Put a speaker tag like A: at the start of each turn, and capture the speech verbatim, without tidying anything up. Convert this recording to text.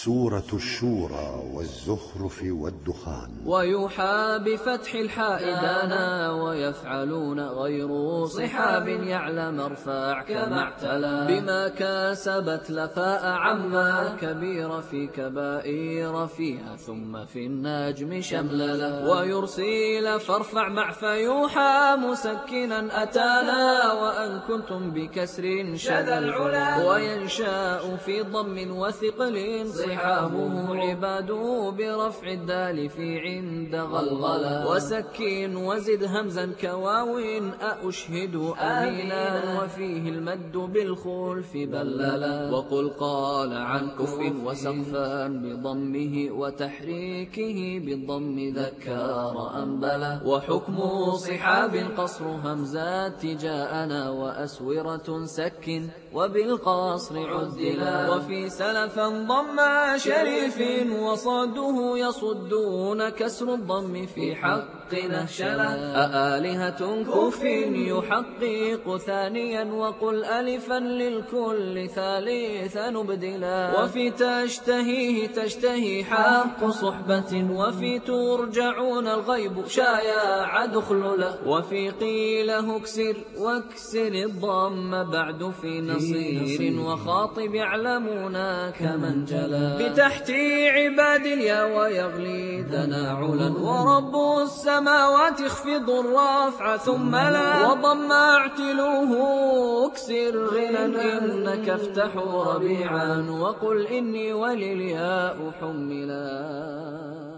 A: سورة الشورى والزخرف والدخان.
B: ويوحى بفتح الحاء دانا ويفعلون غير صحاب يعلم ارفع كما اعتلى بما كسبت لفاء عما كبير في كبائر فيها ثم في النجم شمللا ويرسل فارفع مع فيوحى مسكنا أتانا وأن كنتم بكسر شذا العلا وينشاء في ضم وثقل صحابه عباده برفع الدال في عند غلغلا وسكين وزد همزا كواوين أأشهد أمينا وفيه المد بالخلف بللا وقل قال عن كف وسقفا بضمه وتحريكه بالضم ذكار أنبلا وحكم صحاب قصر همزات جاءنا وأسورة سك وبالقصر عدلا وفي سلفا ضم شريف وصده يصدون كسر الضم في حق نهشلا أآلهة كف يحقق ثانيا وقل ألفا للكل ثالثا نبدلا وفي تشتهيه تشتهي حق صحبة وفي ترجعون الغيب شايع دخللا وفي قيله اكسر واكسر الضم بعد في نصير وخاطب يعلمون كمن جلا بتحت عباد اليا ويغلي تناعلا ورب السماوات اخفض الرافع ثم لا وضم اعتلوه اكسر غنى إنك افتحوا ربيعا وقل إني وللياء حملا.